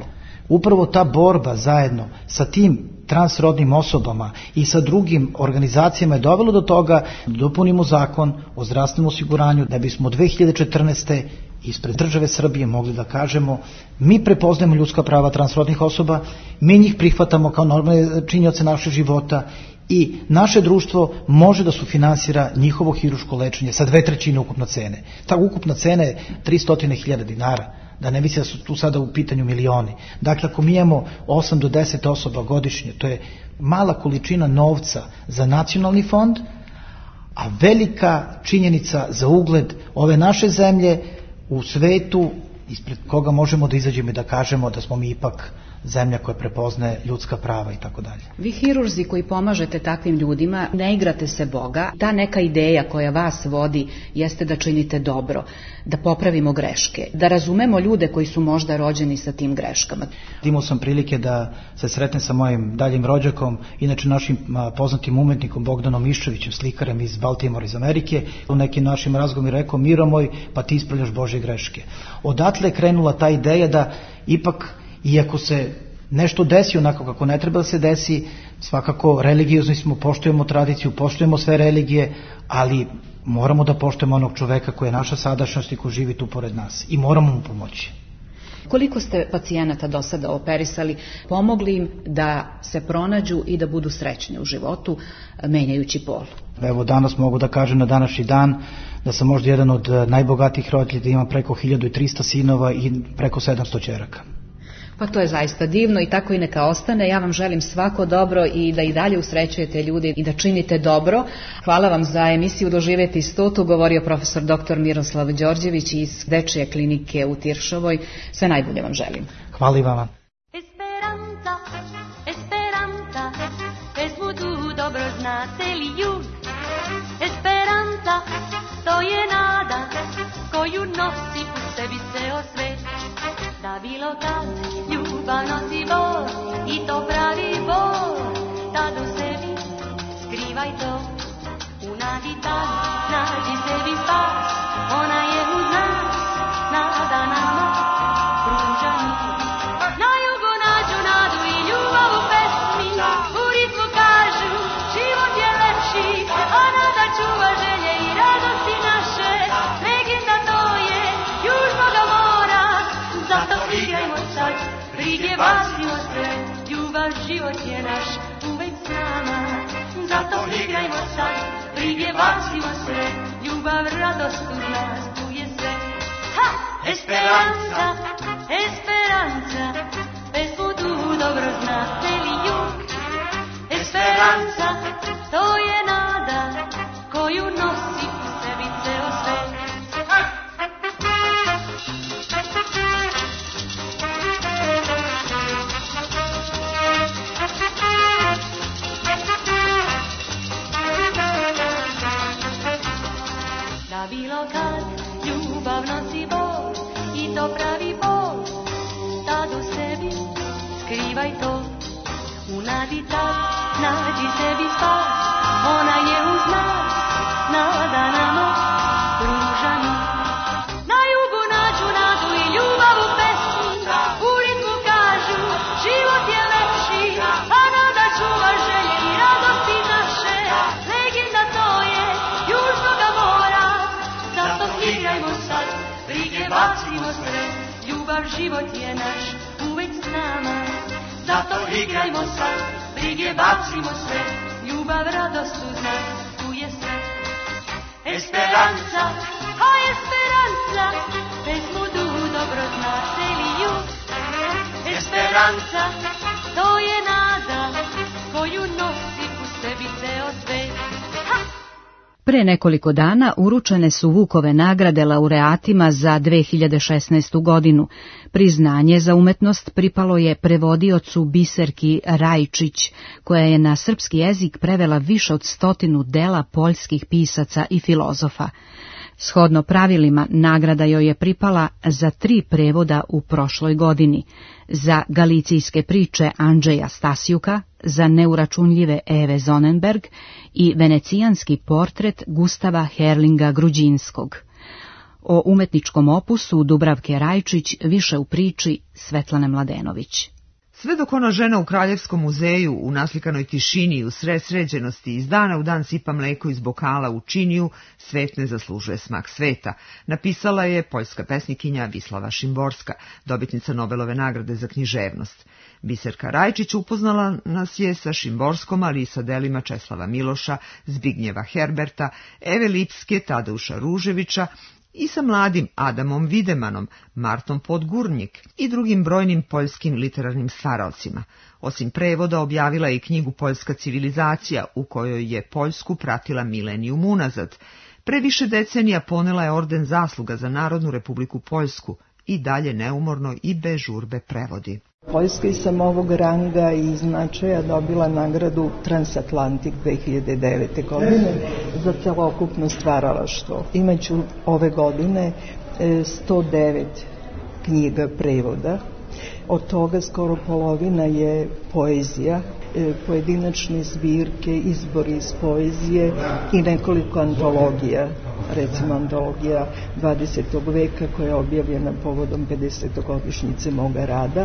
Upravo ta borba zajedno sa tim transrodnim osobama i sa drugim organizacijama je dovelo do toga da dopunimo zakon o zdravstvenom osiguranju da bismo dve hiljade četrnaeste. ispred države Srbije mogli da kažemo mi prepoznajemo ljudska prava transrodnih osoba, mi njih prihvatamo kao normalne činioce našeg života i naše društvo može da sufinansira njihovo hiruško lečenje sa dve trećine ukupne cene. Ta ukupna cena je tristo hiljada dinara, da ne misli da su tu sada u pitanju milioni. Dakle, ako mi imamo osam do deset osoba godišnje, to je mala količina novca za nacionalni fond, a velika činjenica za ugled ove naše zemlje u svetu, ispred koga možemo da izađemo i da kažemo da smo mi ipak zemlja koja prepoznaje ljudska prava i tako dalje. Vi hirurzi koji pomažete takvim ljudima, ne igrate se Boga. Ta neka ideja koja vas vodi jeste da činite dobro, da popravimo greške, da razumemo ljude koji su možda rođeni sa tim greškama. Imao sam prilike da se sretnem sa mojim daljim rođakom, inače našim poznatim umetnikom Bogdanom Miščevićem, slikarem iz Baltimora iz Amerike. U nekim našim razgovorima rekao: Miro moj, pa ti ispravljaš Božje greške. Odatle je krenula ta ideja da ipak, iako se nešto desi onako kako ne treba da se desi, svakako religiozni smo, poštujemo tradiciju, poštujemo sve religije, ali moramo da poštujemo onog čoveka koji je naša sadašnjost i koji živi tu pored nas i moramo mu pomoći. Koliko ste pacijenata do sada operisali, pomogli im da se pronađu i da budu srećni u životu, menjajući pol? Evo, danas mogu da kažem na današnji dan da sam možda jedan od najbogatijih roditelja, da imam preko hiljadu trista sinova i preko sedamsto ćeraka. Pa to je zaista divno i tako i neka ostane. Ja vam želim svako dobro i da i dalje usrećujete ljude i da činite dobro. Hvala vam za emisiju Doživeti stotu, govorio profesor doktor Miroslav Đorđević iz Dečije klinike u Tiršovoj. Sve najbolje vam želim. Hvala i vama. Esperanza, Esperanza, pesmu tu dobro zna celi jug. Esperanza, to je nada koju nosi u sebi ceo svet. Da bilo kad ljubav nosi bol i to pravi bol, tad u sebi skrivaj to. U nadi tad nađi sebi spas, ona je uz nas, nada nama pruža mi. Na jugu nađu nadu i ljubav u pesmi, u ritmu kažu život je lepši, a nada čuva želje i radosti naše. Legenda to je južnoga mora, zato igrajmo sad, brige bacimo sve, ljubav život je naš uvek s nama. Zato igrajmo sad, brige bacimo sve, ljubav radost uz nas, tu je sve. Ha! Esperanza, Esperanza, pesmu tu dobro zna celi jug. Esperanza, to je nada koju nosi u sebi ceo svet. Ha! Da bilo kad ljubav nosi bol i to pravi bol, tad u sebi skrivaj to. U nadi tad nađi sebi spas, ona je uz nas, nada nama pruža mi. Na jugu nađu nadu i ljubav u pesmi, u ritmu kažu život je lepši, a nada čuva želje i radosti naše. Legenda to je južnoga mora, zato igrajmo sad, brige bacimo sve, ljubav život je naš uvek s nama. Zato igrajmo sad, brige bacimo sve, ljubav radost uz nas, tu je sve. Esperanza, a Esperanza, pesmu tu dobro zna celi jug. Esperanza, to je nada koju nosi u sebi ceo svet. Ha! Pre nekoliko dana uručene su Vukove nagrade laureatima za dve hiljade šesnaestu godinu. Priznanje za umetnost pripalo je prevodiocu Biserki Rajčić, koja je na srpski jezik prevela više od stotinu dela poljskih pisaca i filozofa. Shodno pravilima, nagrada joj je pripala za tri prevoda u prošloj godini. Za galicijske priče Andžeja Stasjuka, za neuračunljive Eve Zonenberg i venecijanski portret Gustava Herlinga Gruđinskog. O umetničkom opusu Dubravke Rajčić više u priči Svetlane Mladenović. Sve dok ona žena u Kraljevskom muzeju u naslikanoj tišini i u sred sređenosti iz dana u dan sipa mleko iz bokala u činiju, svet ne zaslužuje smak sveta, napisala je poljska pesnikinja Vislava Šimborska, dobitnica Nobelove nagrade za književnost. Biserka Rajčić upoznala nas je sa Šimborskom, ali i sa delima Česlava Miloša, Zbignjeva Herberta, Eve Lipske, Tadeuša Ruževića, i sa mladim Adamom Videmanom, Martom Podgurnjik i drugim brojnim poljskim literarnim stvaralcima. Osim prevoda objavila je i knjigu Poljska civilizacija, u kojoj je Poljsku pratila milenijum unazad. Pre više decenija ponela je orden zasluga za Narodnu republiku Poljsku i dalje neumorno i bez žurbe prevodi. Poljskoj sam ovog ranga i značaja dobila nagradu Transatlantik dve hiljade devete. godine za celokupno stvaralaštvo. Imaću ove godine sto devet knjiga prevoda, od toga skoro polovina je poezija, pojedinačne zbirke, izbori iz poezije i nekoliko antologija, recimo antologija dvadesetog veka koja je objavljena povodom pedesetogodišnjice moga rada,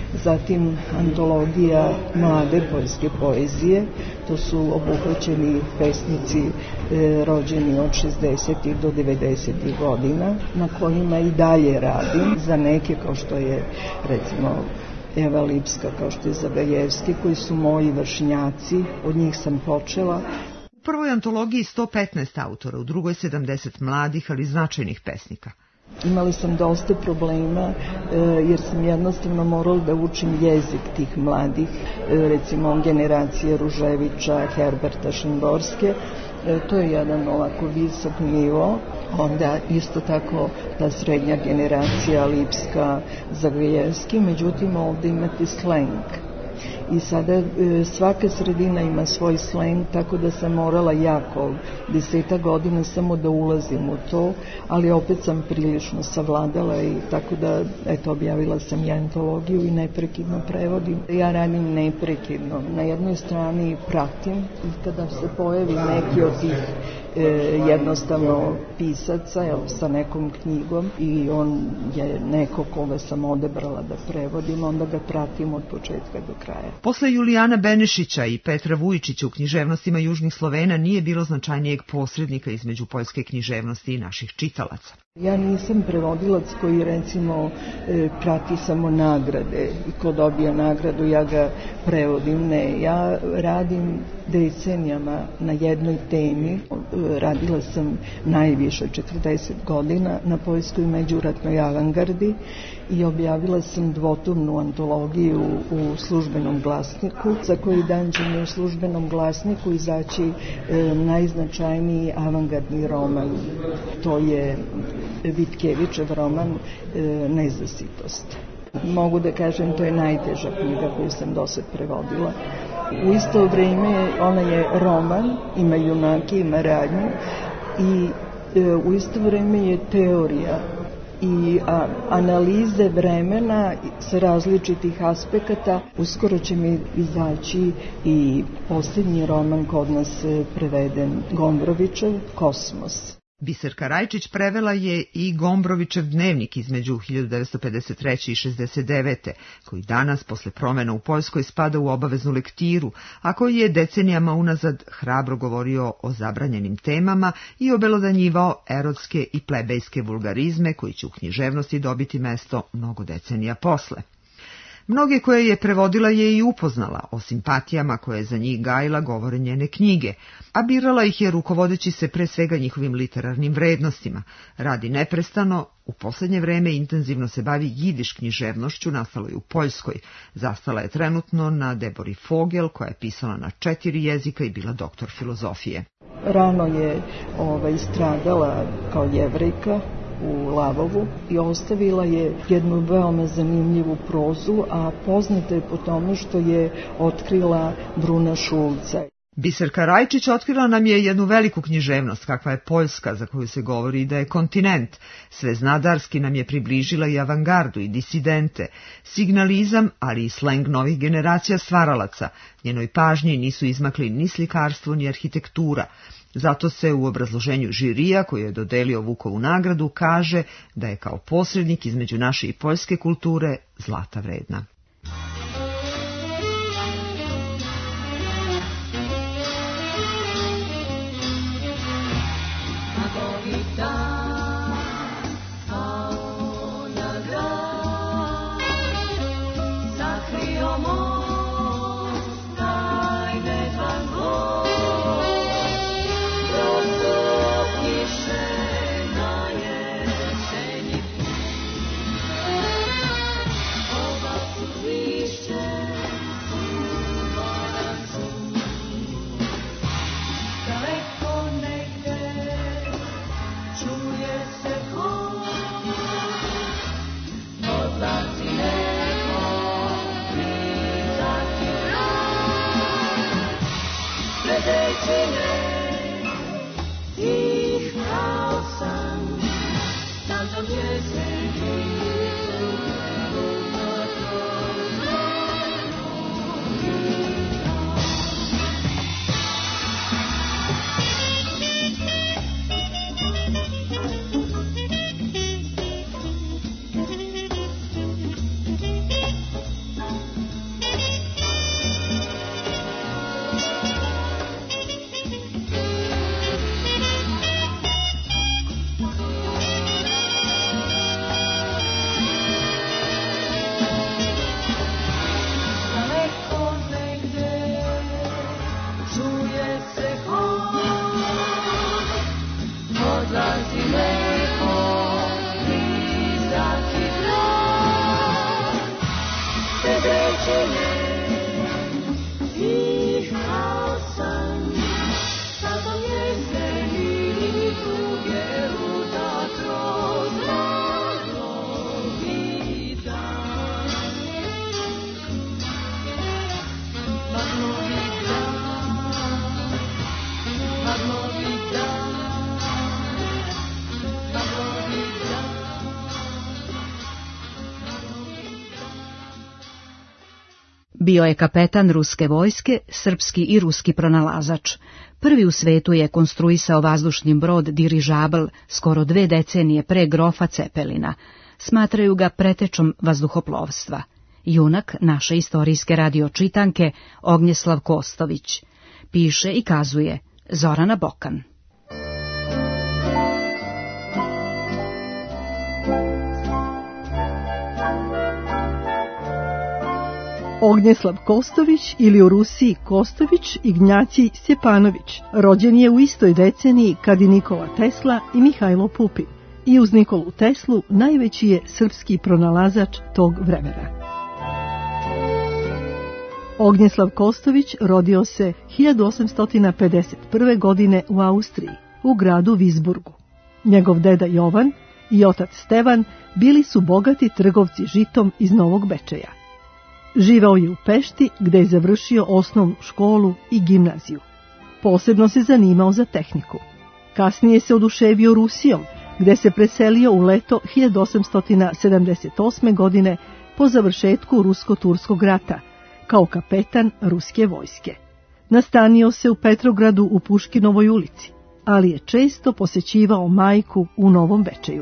zatim antologija mlade poljske poezije, to su obuhvaćeni pesnici e, rođeni od šezdesetih do devedesetih godina, na kojima i dalje radim, za neke kao što je recimo Eva Lipska, kao što je Zagajevski, koji su moji vršnjaci, od njih sam počela. U prvoj antologiji sto petnaest autora, u drugoj sedamdeset mladih, ali značajnih pesnika. Imali sam dosta problema e, jer sam jednostavno morala da učim jezik tih mladih, e, recimo generacije Ruževića, Herberta, Šimborske. E, to je jedan ovako visok nivo. Onda isto tako ta srednja generacija Lipska, Zagajevski, međutim ovdje imate sleng. I sada e, svaka sredina ima svoj sleng, tako da sam morala jako deseta godina samo da ulazim u to, ali opet sam prilično savladala i tako da, eto, objavila sam i antologiju i neprekidno prevodim. Ja radim neprekidno. Na jednoj strani pratim i kada se pojavi neki od tih e, jednostavno pisaca jel, sa nekom knjigom i on je neko koga sam odebrala da prevodim, onda ga pratim od početka do kraja. Posle Julijana Benešića i Petra Vujičića u književnostima južnih Slovena nije bilo značajnijeg posrednika između poljske književnosti i naših čitalaca. Ja nisam prevodilac koji recimo prati samo nagrade i ko dobija nagradu ja ga prevodim. Ne, ja radim decenijama na jednoj temi. Radila sam najviše četrdeset godina na poljskoj međuratnoj avangardi i objavila sam dvotomnu antologiju u Službenom glasniku, za koji dan će mi u Službenom glasniku izaći e, najznačajniji avangardni roman. To je Vitkevićev roman e, Nezasitost. Mogu da kažem, to je najteža knjiga koju sam dosad prevodila. U isto vrijeme ona je roman, ima junake, ima radnju i e, u isto vrijeme je teorija i a, analize vremena sa različitih aspekata. Uskoro će mi izaći i posljednji roman kod nas preveden Gombrovićev, Kosmos. Biserka Rajčić prevela je i Gombrovićev dnevnik između hiljadu devetsto pedeset treće i šezdeset devete, koji danas, posle promjena u Poljskoj, spada u obaveznu lektiru, a koji je decenijama unazad hrabro govorio o zabranjenim temama i obelodanjivao erotske i plebejske vulgarizme, koji će u književnosti dobiti mesto mnogo decenija posle. Mnoge koje je prevodila je i upoznala, o simpatijama koje je za njih gajila govore njene knjige, a birala ih je rukovodeći se pre svega njihovim literarnim vrednostima. Radi neprestano, u posljednje vreme intenzivno se bavi jidiš književnošću, nastaloj u Poljskoj. Zastala je trenutno na Debori Fogel, koja je pisala na četiri jezika i bila doktor filozofije. Rano je ovaj, stradala kao Jevrejka u Lavovu i ostavila je jednu veoma zanimljivu prozu, a poznata je po tome što je otkrila Bruna Šulca. Biserka Rajčić otkrila nam je jednu veliku književnost, kakva je Poljska, za koju se govori da je kontinent. Sveznadarski nam je približila i avangardu i disidente, signalizam, ali i sleng novih generacija stvaralaca. Njenoj pažnji nisu izmakli ni slikarstvo, ni arhitektura. Zato se u obrazloženju žirija, koji je dodelio Vukovu nagradu, kaže da je kao posrednik između naše i poljske kulture zlata vredna. odlazi meko, blizak i drag, te večere ihao sam, sadom jeseni duge luda kroz maglovi dan. Maglovi dan, maglovi dan, maglovi dan. Bio je kapetan ruske vojske, srpski i ruski pronalazač. Prvi u svetu je konstruisao vazdušni brod dirižabl skoro dve decenije pre grofa Cepelina. Smatraju ga pretečom vazduhoplovstva. Junak naše istorijske radiočitanke Ognjeslav Kostović. Piše i kazuje Zorana Bokan. Ognjeslav Kostović ili u Rusiji Kostović Ignjacij Stjepanović rođen je u istoj deceniji kad i Nikola Tesla i Mihajlo Pupin i uz Nikolu Teslu najveći je srpski pronalazač tog vremena. Ognjeslav Kostović rodio se hiljadu osamsto pedeset prve. godine u Austriji, u gradu Visburgu. Njegov deda Jovan i otac Stevan bili su bogati trgovci žitom iz Novog Bečeja. Živeo je u Pešti gde je završio osnovnu školu i gimnaziju. Posebno se zanimao za tehniku. Kasnije se oduševio Rusijom, gde se preselio u leto hiljadu osamsto sedamdeset osme. godine po završetku Rusko-Turskog rata, kao kapetan ruske vojske. Nastanio se u Petrogradu u Puškinovoj ulici, ali je često posećivao majku u Novom Bečeju.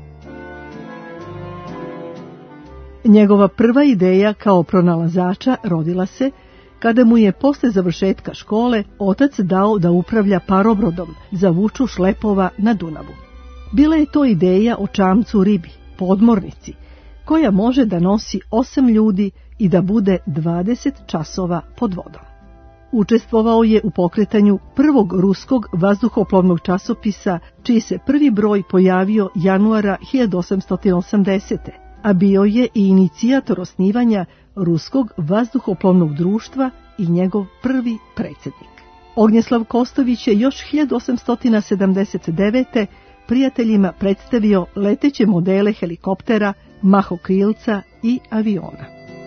Njegova prva ideja kao pronalazača rodila se kada mu je posle završetka škole otac dao da upravlja parobrodom za vuču šlepova na Dunavu. Bila je to ideja o čamcu ribi, podmornici, koja može da nosi osam ljudi i da bude dvadeset časova pod vodom. Učestvovao je u pokretanju prvog ruskog vazduhoplovnog časopisa, čiji se prvi broj pojavio januara hiljadu osamsto osamdesete. a bio je i inicijator osnivanja Ruskog vazduhoplovnog društva i njegov prvi predsjednik. Ognjeslav Kostović je još hiljadu osamsto sedamdeset devete. prijateljima predstavio leteće modele helikoptera, mahokrilca i aviona.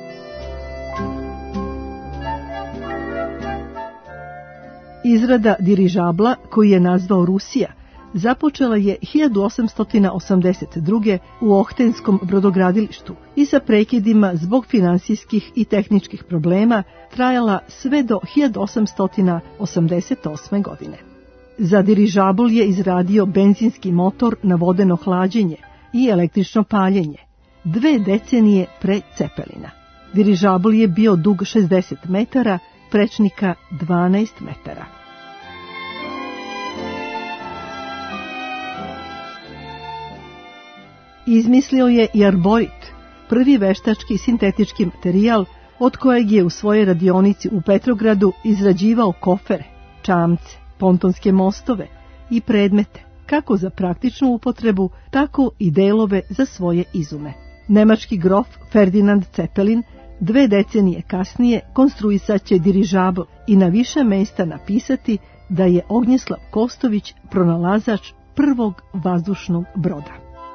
Izrada dirižabla, koji je nazvao Rusija, započela je hiljadu osamsto osamdeset druge. u Ohtenskom brodogradilištu i sa prekidima zbog finansijskih i tehničkih problema trajala sve do hiljadu osamsto osamdeset osme. godine. Za dirižabl je izradio benzinski motor na vodeno hlađenje i električno paljenje, dve decenije pre Cepelina. Dirižabl je bio dug šezdeset metara, prečnika dvanaest metara. Izmislio je i arborit, prvi veštački sintetički materijal od kojeg je u svojoj radionici u Petrogradu izrađivao kofere, čamce, pontonske mostove i predmete, kako za praktičnu upotrebu, tako i delove za svoje izume. Nemački grof Ferdinand Cepelin dve decenije kasnije konstruisaće dirižabl i na više mesta napisati da je Ognjeslav Kostović pronalazač prvog vazdušnog broda.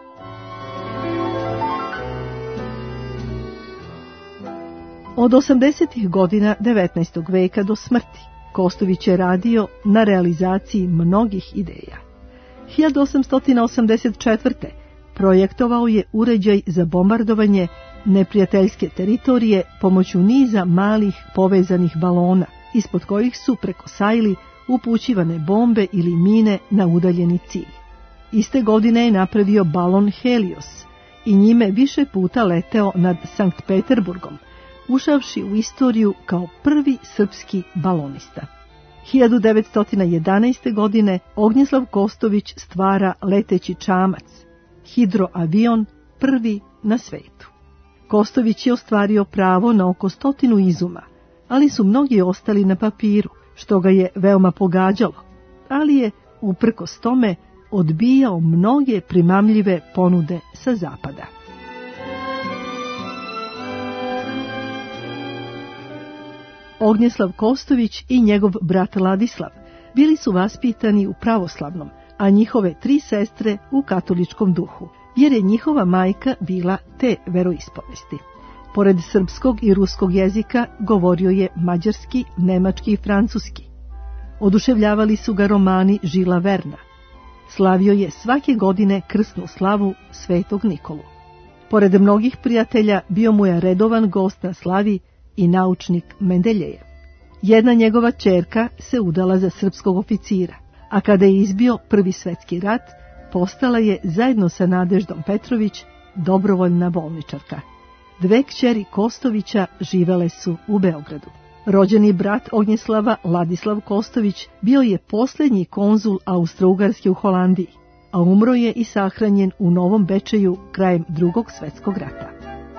Od osamdesetih godina devetnaestog veka do smrti Kostović je radio na realizaciji mnogih ideja. hiljadu osamsto osamdeset četvrte. projektovao je uređaj za bombardovanje neprijateljske teritorije pomoću niza malih povezanih balona, ispod kojih su preko sajli upućivane bombe ili mine na udaljeni cilj. Iste godine je napravio balon Helios i njime više puta leteo nad Sankt Peterburgom, ušavši u istoriju kao prvi srpski balonista. hiljadu devetsto jedanaeste. godine Ognjeslav Kostović stvara leteći čamac, hidroavion, prvi na svetu. Kostović je ostvario pravo na oko stotinu izuma, ali su mnogi ostali na papiru, što ga je veoma pogađalo, ali je, uprkos tome, odbijao mnoge primamljive ponude sa zapada. Ognjeslav Kostović i njegov brat Ladislav bili su vaspitani u pravoslavnom, a njihove tri sestre u katoličkom duhu, jer je njihova majka bila te veroispovesti. Pored srpskog i ruskog jezika govorio je mađarski, nemački i francuski. Oduševljavali su ga romani Žila Verna. Slavio je svake godine krsnu slavu Svetog Nikolu. Pored mnogih prijatelja bio mu je redovan gost na slavi i naučnik Mendeljejev. Jedna njegova ćerka se udala za srpskog oficira, a kada je izbio Prvi svetski rat, postala je zajedno sa Nadeždom Petrović dobrovoljna bolničarka. Dve kćeri Kostovića živele su u Beogradu. Rođeni brat Ognjeslava, Ladislav Kostović, bio je posljednji konzul Austro-Ugarske u Holandiji, a umro je i sahranjen u Novom Bečeju krajem Drugog svjetskog rata.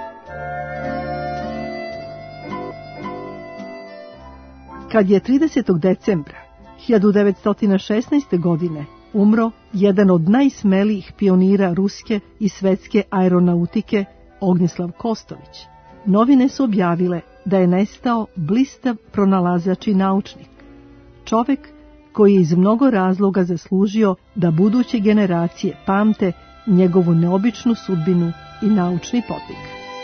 Kad je tridesetog decembra hiljadu devetsto šesnaeste. godine umro jedan od najsmelijih pionira ruske i svetske aeronautike, Ognjeslav Kostović, novine su objavile da je nestao blistav pronalazač i naučnik. Čovek koji je iz mnogo razloga zaslužio da buduće generacije pamte njegovu neobičnu sudbinu i naučni podvig.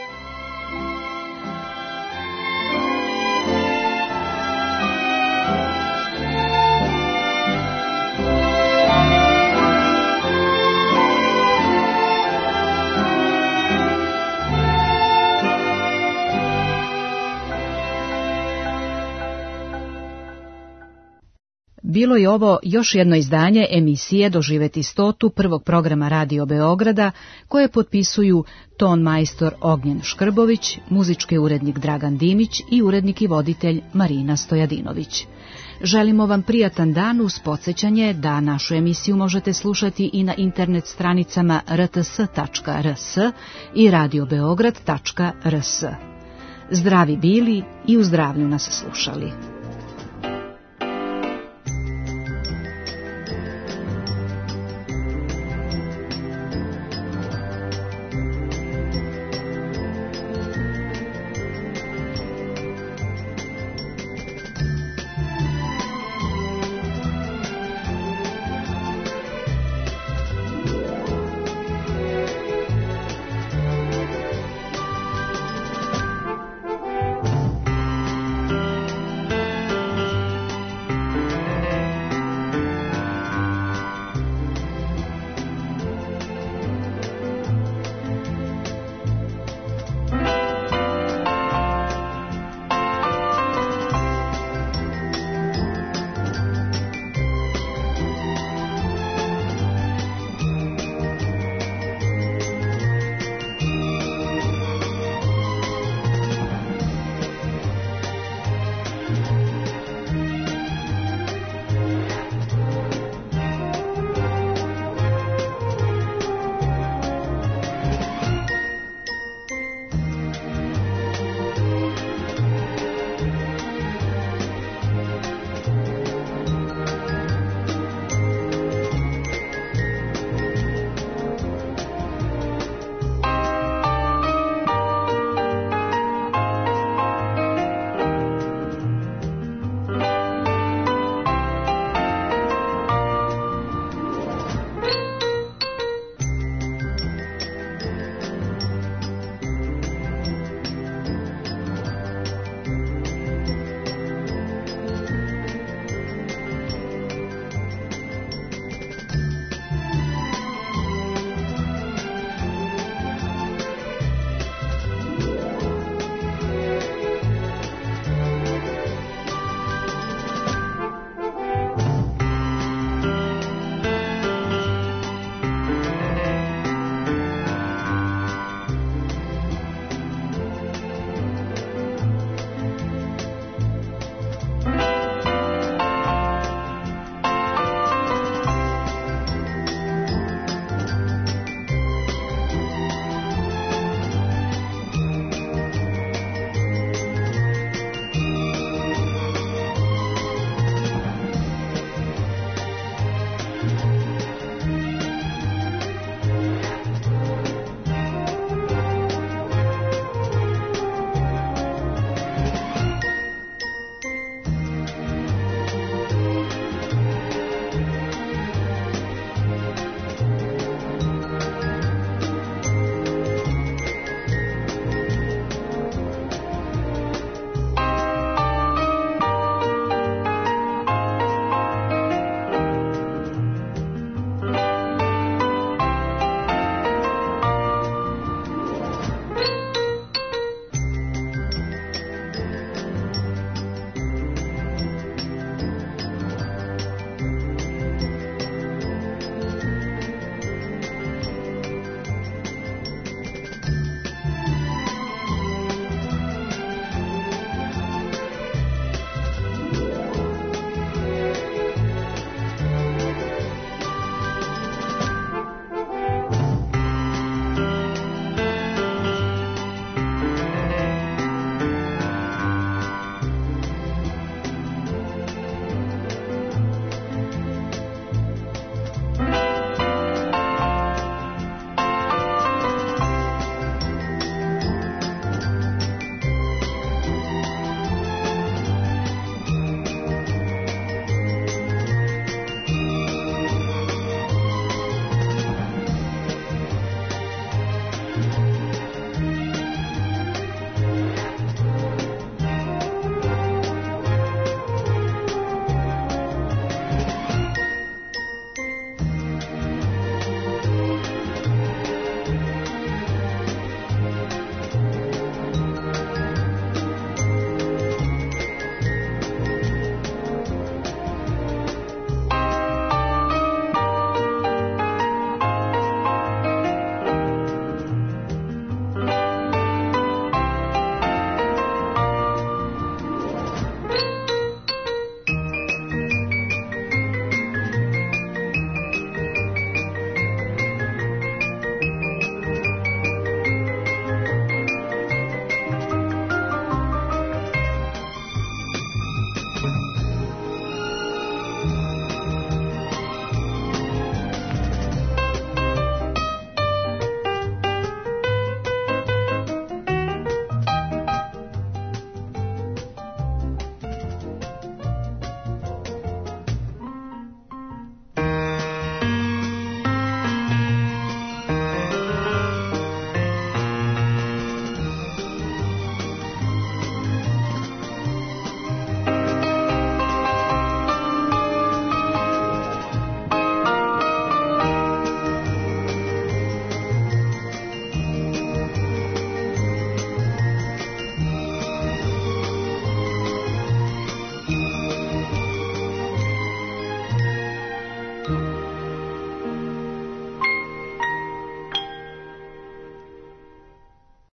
Bilo je ovo još jedno izdanje emisije Doživeti stotu prvog programa Radio Beograda, koje potpisuju ton majstor Ognjen Škrbović, muzički urednik Dragan Dimić i urednik i voditelj Marina Stojadinović. Želimo vam prijatan dan uz podsjećanje da našu emisiju možete slušati i na internet stranicama r t s tačka r s i radio beograd tačka r s. Zdravi bili i u zdravlju nas slušali.